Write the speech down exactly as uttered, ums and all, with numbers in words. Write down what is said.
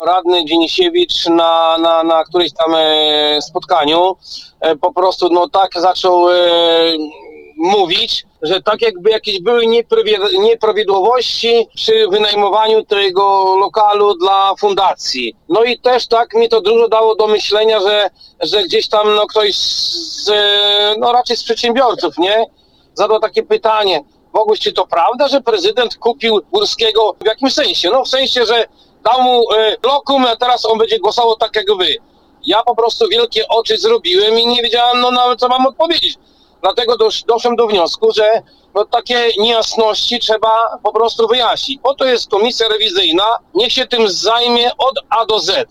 Radny Dzienisiewicz na, na, na którymś tam e, spotkaniu e, po prostu no tak zaczął e, mówić, że tak jakby jakieś były nieprawidłowości przy wynajmowaniu tego lokalu dla fundacji. No i też tak mi to dużo dało do myślenia, że, że gdzieś tam no ktoś z, no raczej z przedsiębiorców, nie? Zadał takie pytanie: Boguś, czy to prawda, że prezydent kupił Górskiego? W jakim sensie? No w sensie, że dał mu y, lokum, a teraz on będzie głosował tak jak wy. Ja po prostu wielkie oczy zrobiłem i nie wiedziałem, no nawet co mam odpowiedzieć. Dlatego dosz, doszłem do wniosku, że no, takie niejasności trzeba po prostu wyjaśnić. Po to jest komisja rewizyjna, niech się tym zajmie od A do Z.